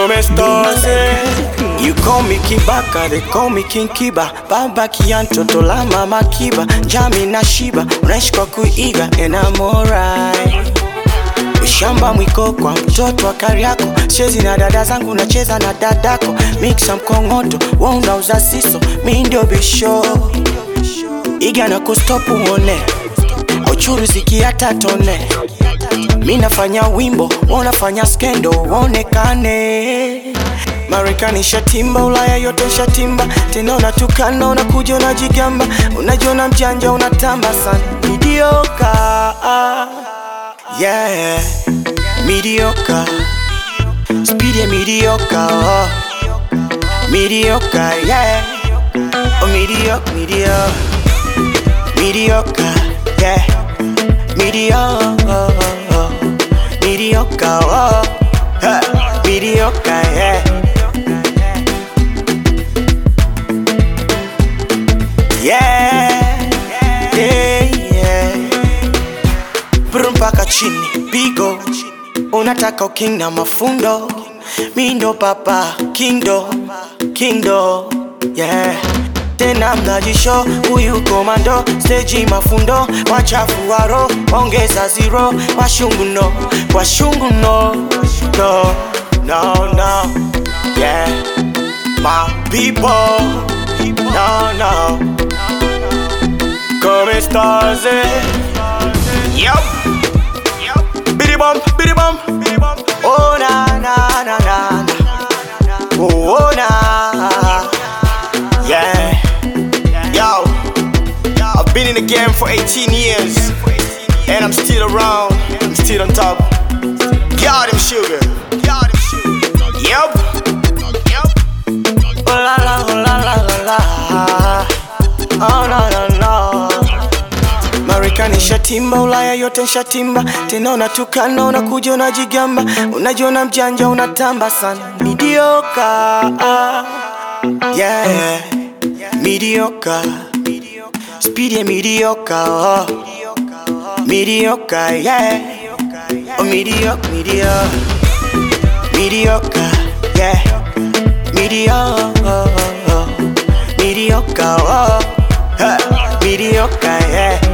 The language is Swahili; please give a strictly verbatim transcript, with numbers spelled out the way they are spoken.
Come stars, you call me Kibaka, they call me King Kiba. Baba Kianto tola mama Kiba, Jami na Shiba, unaishi kwa kuiga and I'm alright. Ushamba mwiko kwa mtoto wa Kariako, sichezi na dada zangu nacheza na dadako. Mixa mkongoto, wewe unauza siso, mimi ndio bisho. Iga na kustopu uone, uchuru ziki hata tone. Mimi nafanya wimbo, wewe unafanya skendo, uonekane. Marekani shatimba, Ulaya yote shatimba. Tena unatukana, unakuja unajigamba. Unajiona mjanja, unatamba sana. Mediocre, yeah, mediocre. Speedy and mediocre, oh. Mediocre, yeah. Oh, mediocre, mediocre. Mediocre, yeah. Mediocre, oh. Mediocre, oh. Huh. Mediocre, yeah. Yeah, yeah, yeah. Mpaka chini, pigo. Unataka king na mafundo. Mindo papa, kindo, kindo, yeah. Tena mnajisho, huyu komando. Stage mafundo, wachafu waro. Ongeza zero, washungu no. Washungu no, no, no, no. Yeah, my people, no, no. Come stars, eh? Yup. Biddy bum, biddy bum. Oh na na na na. Oh, oh na. Yeah. Yo, I've been in the game for eighteen years, and I'm still around. I'm still on top. Got him sugar. Yup. Oh la la, oh la la la la. Oh no no no. Marekani shatimba, Ulaya yote shatimba. Tena unatukana, unakuja unajigamba. Unajiona mjanja, unatamba sana. Mediocre, yeah. Mediocre. Speedy and mediocre, oh. Mediocre, yeah. Oh, mediocre, mediocre. Mediocre, yeah. Mediocre, oh. Mediocre, oh. Huh. Mediocre, yeah.